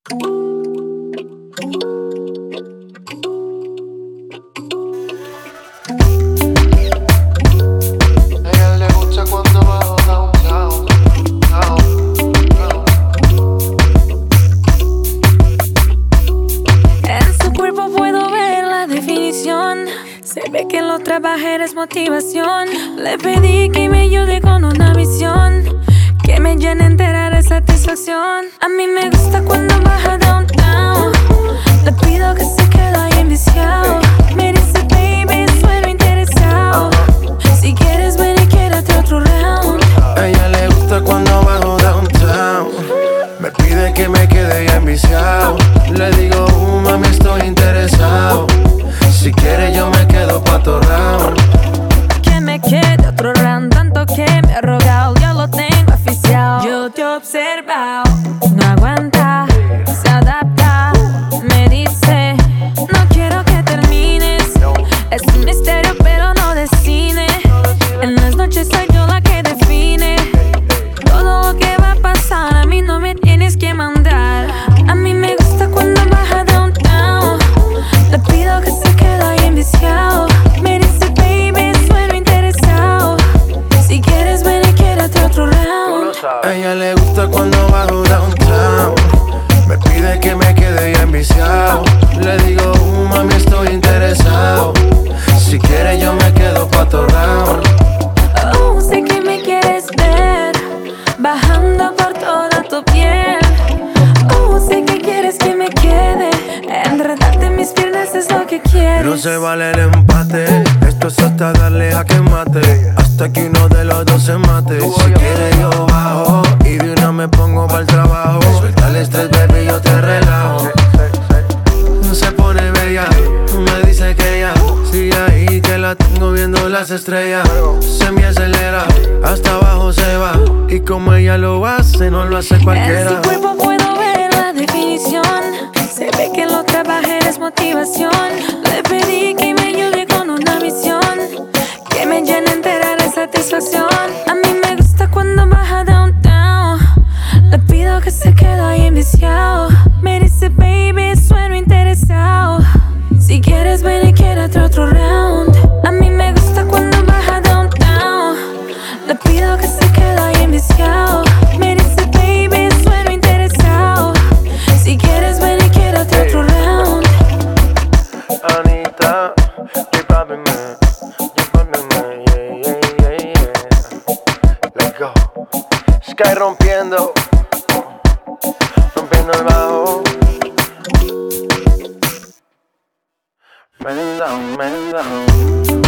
ella le gusta cuando bajo downtown, En su cuerpo puedo ver la definición. Se ve que lo trabajar es motivación. Le pedí que me ayude con una visión que me llene entera de satisfacción. A mí me gusta cuando baja downtown. Le pido que se quede ahí enviciado. Me dice baby, sueno interesado. Si quieres ven y quédate otro round. A ella le gusta cuando bajo downtown. Me pide que me quede ya enviciado. Le digo, mami, estoy interesado. Si quiere yo me quedo pa' tu round. Que me quede otro round, tanto que me ha rogado, ya lo tengo oficial. Yo te he observado, no aguanta, se adapta. Me dice, no quiero que termines. Es un misterio pero no de cine. En las noches soy yo la que define todo lo que va a pasar, a mí no me tienes que mandar. A mí me gusta cuando baja downtown. Le pido que se quede ahí enviciado. Me dice baby, sueno interesado. Si quieres ven y quédate otro round. A ella le gusta cuando bajo downtown. Me pide que me quede ya enviciado. Le digo, mami, estoy interesado. Si quiere yo me quedo pa' tu round. Oh, sé que me quieres ver bajando por toda tu piel. Oh, sé que quieres que me quede. Enredarte en mis piernas es lo que quieres. No se vale el empate. Esto es hasta darle a que mate. Hasta que uno de los dos se mate. Si quieres yo bajo y de una me pongo para el trabajo. Suelta el estrés, baby, yo te relajo. No se pone bella, me dice que ya sigue ahí, que la tengo viendo las estrellas. Se me acelera, hasta abajo se va. Y como ella lo hace, no lo hace cualquiera. En su cuerpo puedo ver la definición. Se ve que lo trabajar es motivación. Le pedí que me ayude con una misión que me llene entera de satisfacción. A mí me gusta cuando baja downtown. Le pido que se quede ahí enviciado. Me dice baby, sueno interesado. Si quieres ven y quédate otro round. A mí me gusta cuando baja downtown. Le pido que se quede ahí enviciado. Me dice baby, sueno interesado. Si quieres ven y quédate otro round. Anita, keep popping man, yeah. Let's go. Sky rompiendo el bajo. Man down.